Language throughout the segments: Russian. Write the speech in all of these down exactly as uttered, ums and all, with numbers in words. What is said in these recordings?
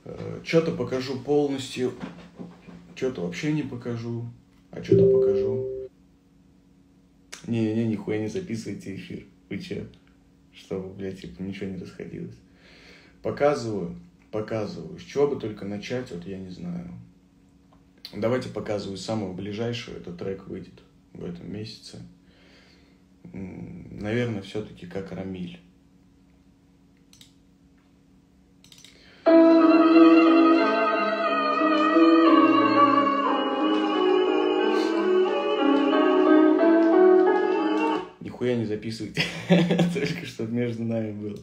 Что-то покажу полностью, что-то вообще не покажу, а что-то покажу. Не-не, нихуя не записывайте эфир. Вы че? Чтобы, блядь, типа ничего не расходилось. Показываю, показываю. С чего бы только начать, вот я не знаю. Давайте показываю самого ближайшего. Этот трек выйдет в этом месяце. Наверное, все-таки как Рамиль. Нихуя не записывайте. Только чтобы между нами было.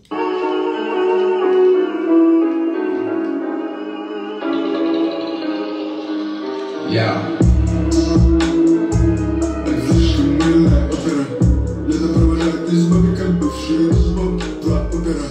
Я Это слишком милая опера. Лето провожает из бабы, как бывший любовь. Два опера.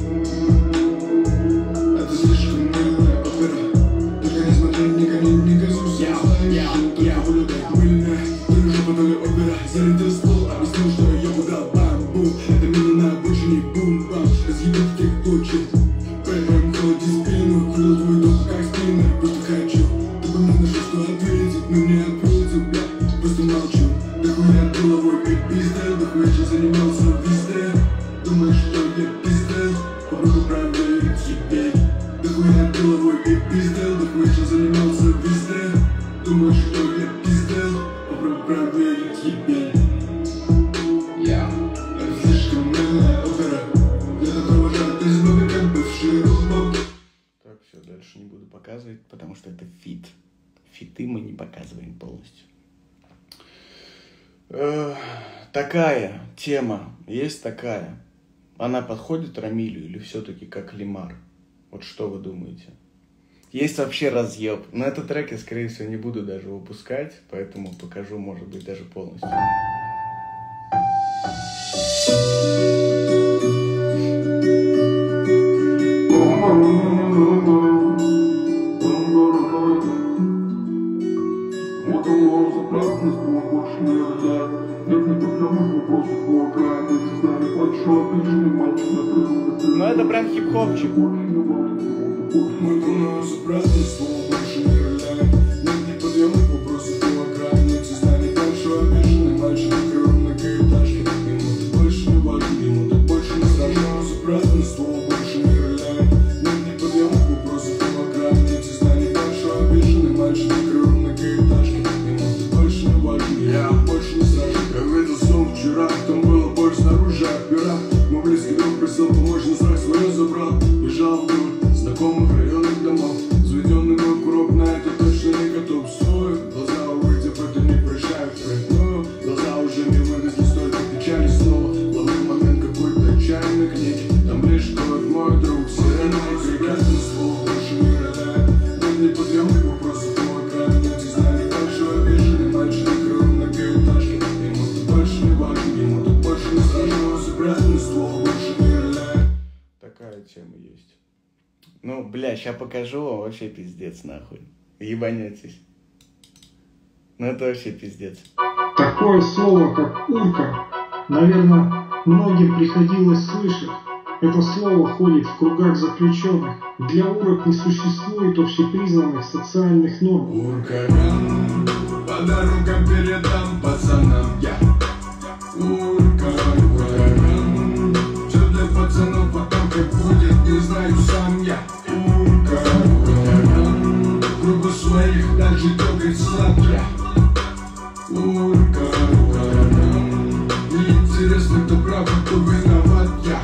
Это слишком милая опера. Только не смотри, не гони, не газуй. Я, я, я только мыльная. Только жопа, то ли опера. Залетел с пол, объяснил, что я удал бамбу. Это мина на обочине, бум-бам. Разъебет тех точек. ПМ, холоди спину. Крыл твой дом, как спина. Просто хочу. Ты бы мне нашел, что ответить. Но мне ответил, бля. Просто молчу. Да хуя головой и пиздец. Да хуя чем занимался везде. Думаешь, что я пиздец? Попробуй проверить теперь. Да хуя головой и пиздец. Да хуя чем занимался везде. Думаешь, что я пиздец? Попробуй проверить теперь. Я Это слишком милая опера. Лето провожает из бабы, как бывший рубок. Так, все, дальше не буду показывать, потому что это фит. Фиты мы не показываем полностью. Э, такая тема, есть такая. Она подходит Рамилю или все-таки как Лимар? Вот что вы думаете? Есть вообще разъеб. Но этот трек я, скорее всего, не буду даже выпускать, поэтому покажу, может быть, даже полностью. Ну это прям хип-хопчик. Мы думаем, обратно, слово больше не роляем. Нет неподъемных вопросов по окраине. Ты станет большой, обиженный мальчик, крыл на каэтажке. Ему ты больше не важен, ему ты больше не сражаемся. Обратно, слово больше не роляем. Нет неподъемных вопросов по окраине. Ты станет большой, обиженный мальчик, крыл на каэтажке. Ему ты больше не важен, я больше не сражен. Я видел сон вчера, там было боль снаружи опера. Мой близкий друг просил помочь, но страх свое забрал. Бежал вдоль знакомых районных домов. Заведенный мой курок, на это точно не готов. Стоит глаза увидеть, это не прощают втройную. Глаза уже не вывезли столько печали снова. Ловил момент какой-то отчаянной книги. Там ближе кровь мой друг. Сирена и крикатный слово больше не роляет. Нет неподъемных вопросов по окраине. Ты знаешь, большой обиженный мальчик, крыл на каэтажке. Ему ты больше не важен, ему ты больше не сражался. Обратное слово больше не роляет. Такая тема есть. Ну, бля, сейчас покажу вам, вообще пиздец, нахуй. Ебанетесь. Ну, это вообще пиздец. Такое слово, как урка, наверное, многим приходилось слышать. Это слово ходит в кругах заключенных. Для урок не существует общепризнанных социальных норм. Уркаган, по дорогам передам пацанам я. Урка, уркаган, все для пацанов, потом как будет, не знаю сам я. Урка, уркаган, кругу своих даже трогать слаб я. Урка, уркаган, неинтересно, кто прав, кто виноват я.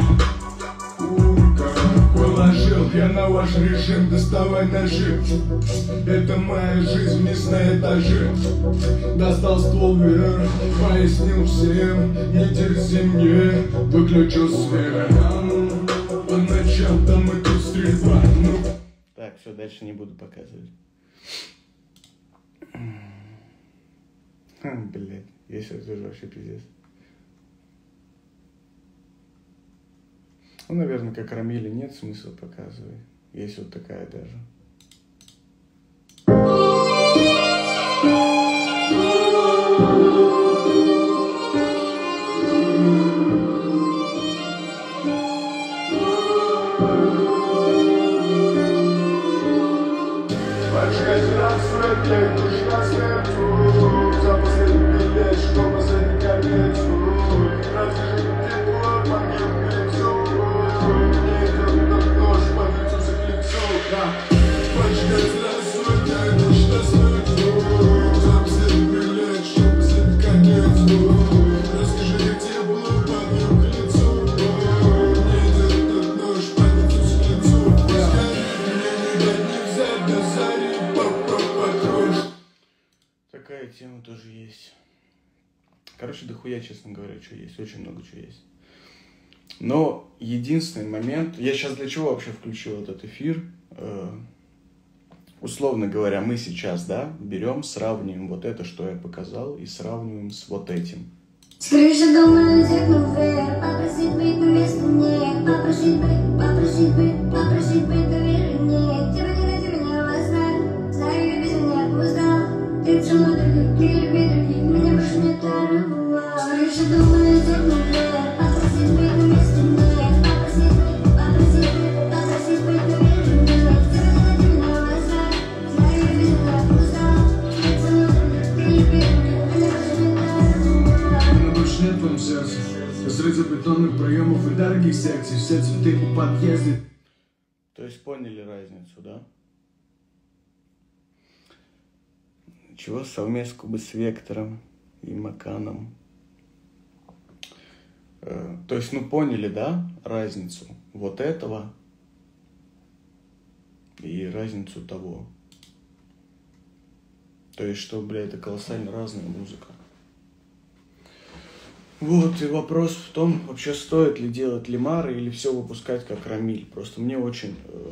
Урка, положил я на ваш режим, доставай ножи. Это моя жизнь вниз на этаже. Достал ствол вверх, пояснил всем, не дерзи мне, выключил свет. По ночам там и тут стрельба. Так, все, дальше не буду показывать. Блять, есть это тоже вообще пиздец. Ну, наверное, как Рамиля нет смысла показывать. Есть вот такая даже. Летишь на смерть, за последний билет, что последний конец. Разреши тепло, подъем к лицу. Не идет как нож, по лицу за лицу. Почитать здравствуй, летишь на смерть, за последний билет, что последний конец. Расскажи, где тепло, подъем к лицу. Не идет как нож, по лицу за лицу. Скажи, мне не дать, не взять, до зари, по-по-патруль. Такая тема тоже есть. Короче, дохуя, честно говоря, что есть. Очень много чего есть. Но единственный момент... Я сейчас для чего вообще включил этот эфир? Э, условно говоря, мы сейчас, да, берем, сравниваем вот это, что я показал, и сравниваем с вот этим. С крыши дома зеркнул вверх, попросить быть вместо мне, попросить быть, попросить быть, попросить быть довереннее. Тебе не найти меня во снах, знаю, я без меня узнал. Ты целуй других, ты люби других, меня больше не торговал. С крыши дома зеркнул вверх, попросить быть вместо мне, попросить быть, попросить быть, попросить быть доверенее. Тебе не найти меня во снах, знаю, я без меня узнал. Ты целуй других, ты люби других, меня больше не торговал. Больше нет в твоем сердце разрыться бетонных проемов и дорогих секций. Все цветы у подъезда. То есть поняли разницу, да? Чего совместку бы с Вектором и Маканом. Э, то есть, ну поняли, да, разницу вот этого и разницу того. То есть, что, бля, это колоссально разная музыка. Вот, и вопрос в том, вообще стоит ли делать лимары или все выпускать как Рамиль. Просто мне очень, э,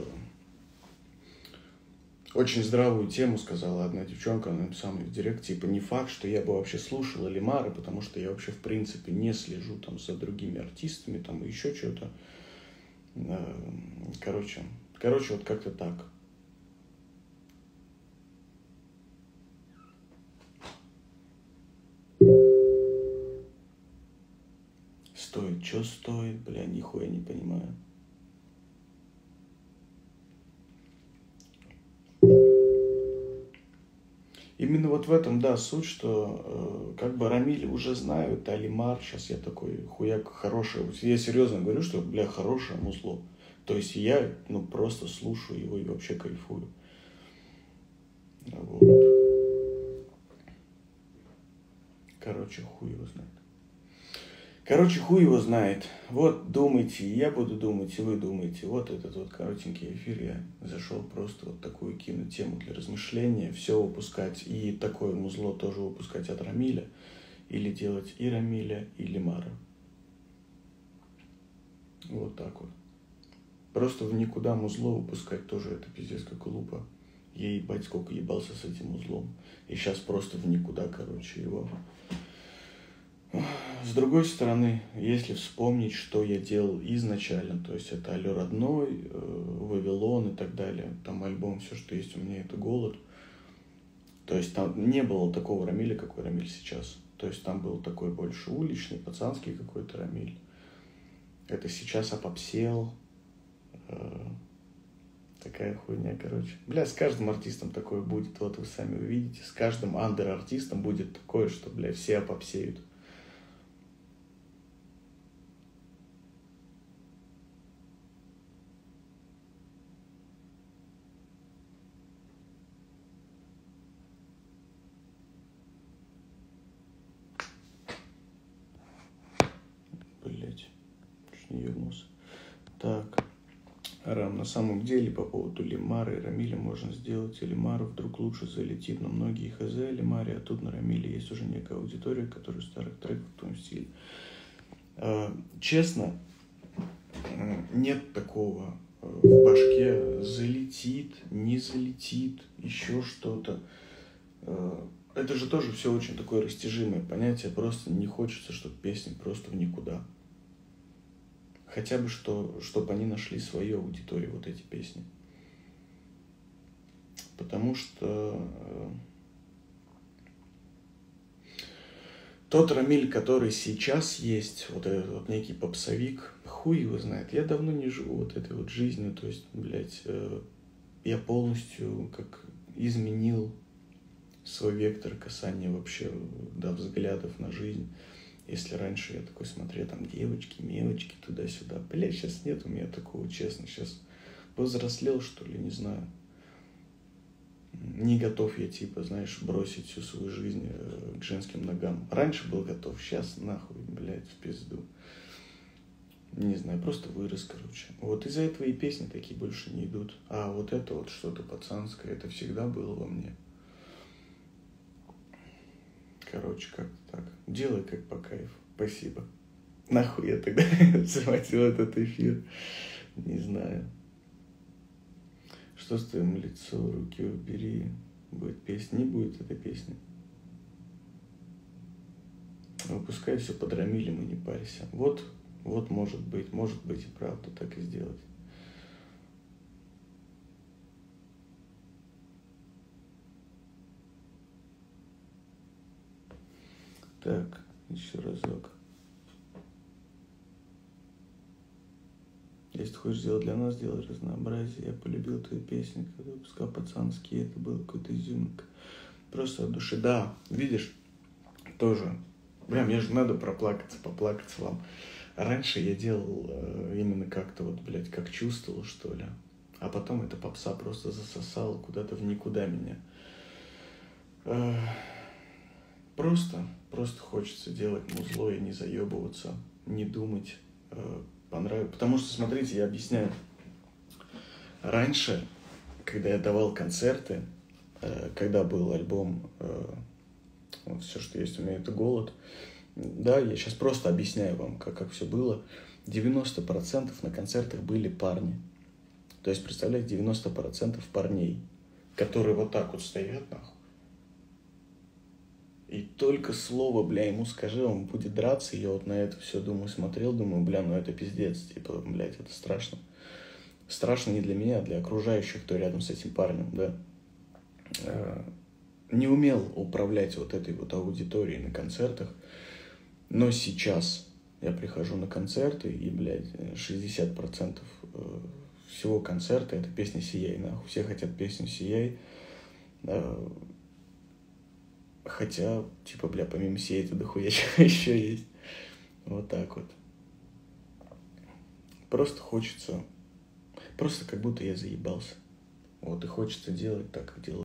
очень здравую тему сказала одна девчонка, она написала мне в директ, типа, не факт, что я бы вообще слушала лимары, потому что я вообще, в принципе, не слежу там за другими артистами, там, и еще что-то. Э, короче, короче, вот как-то так. Стоит, что стоит, бля, нихуя не понимаю. Именно вот в этом, да, суть, что э, как бы Рамиль уже знают, а лимар, сейчас я такой хуяк хороший. Я серьезно говорю, что, бля, хорошее музло. То есть я, ну, просто слушаю его и вообще кайфую. Вот. Короче, хуй его знает. Короче, хуй его знает. Вот думайте, я буду думать, и вы думаете. Вот этот вот коротенький эфир я зашел просто вот такую кинуть тему для размышления. Все выпускать, и такое музло тоже выпускать от Рамиля. Или делать и Рамиля, и Лимара. Вот так вот. Просто в никуда музло выпускать тоже это пиздец как глупо. Я ебать сколько ебался с этим узлом. И сейчас просто в никуда, короче, его... С другой стороны, если вспомнить, что я делал изначально, то есть это Алло Родной, э, Вавилон и так далее, там альбом «Все, что есть у меня, это голод». То есть там не было такого Рамиля, какой Рамиль сейчас. То есть там был такой больше уличный, пацанский какой-то Рамиль. Это сейчас опопсел. Э, такая хуйня, короче. Бля, с каждым артистом такое будет, вот вы сами увидите. С каждым андер-артистом будет такое, что, бля, все опопсеют. Блять, чуть не ебнулся. Так, Арам, на самом деле по поводу Лимара и Рамиля можно сделать, и Лимару вдруг лучше залетит, но многие хз о Лимаре, а тут на Рамиле есть уже некая аудитория, которая старых треков в том стиле. Честно, нет такого в башке залетит, не залетит, еще что-то. Это же тоже все очень такое растяжимое понятие, просто не хочется, чтобы песни просто в никуда. Хотя бы, что, чтобы они нашли свою аудиторию, вот эти песни. Потому что э, тот Рамиль, который сейчас есть, вот этот вот некий попсовик, хуй его знает. Я давно не живу вот этой вот жизнью, то есть, блядь, э, я полностью как изменил свой вектор касания вообще, да, взглядов на жизнь. Если раньше я такой смотрел, там, девочки, мелочки, туда-сюда. Бля, сейчас нет у меня такого, честно. Сейчас повзрослел, что ли, не знаю. Не готов я, типа, знаешь, бросить всю свою жизнь к женским ногам. Раньше был готов, сейчас нахуй, блядь, в пизду. Не знаю, просто вырос, короче. Вот из-за этого и песни такие больше не идут. А вот это вот что-то пацанское, это всегда было во мне. Короче, как-то так. Делай как по кайфу. Спасибо. Нахуй я тогда захватил этот эфир. Не знаю. Что с твоим лицом? Руки убери. Будет песня. Не будет этой песни. Выпускай все подрамили, мы не парься. Вот, вот может быть. Может быть и правда так и сделать. Так, еще разок. Если ты хочешь сделать для нас, сделай разнообразие. Я полюбил твои песни, когда выпускал пацанские, это было какой-то изюминка. Просто от души. Да, видишь, тоже. Прям, мне же надо проплакаться, поплакаться вам. Раньше я делал э, именно как-то вот, блядь, как чувствовал, что ли. А потом эта попса просто засосала куда-то в никуда меня. Э, просто, просто хочется делать музло и не заебываться, не думать. Э, понравилось. Потому что, смотрите, я объясняю. Раньше, когда я давал концерты, э, когда был альбом э, вот «Все, что есть у меня, это голод», да, я сейчас просто объясняю вам, как, как все было. девяносто процентов на концертах были парни. То есть, представляете, девяносто процентов парней, которые вот так вот стоят, нахуй. И только слово, бля, ему скажи, он будет драться. И я вот на это все, думаю, смотрел, думаю, бля, ну это пиздец. Типа, блядь, это страшно. Страшно не для меня, а для окружающих, кто рядом с этим парнем, да. Не умел управлять вот этой вот аудиторией на концертах. Но сейчас я прихожу на концерты, и, блядь, шестьдесят процентов всего концерта — это песня «Сияй», нахуй. Все хотят песню «Сияй». Хотя, типа, бля, помимо «Сияй»-то дохуя еще есть. Вот так вот. Просто хочется... Просто как будто я заебался. Вот, и хочется делать так, как делаю.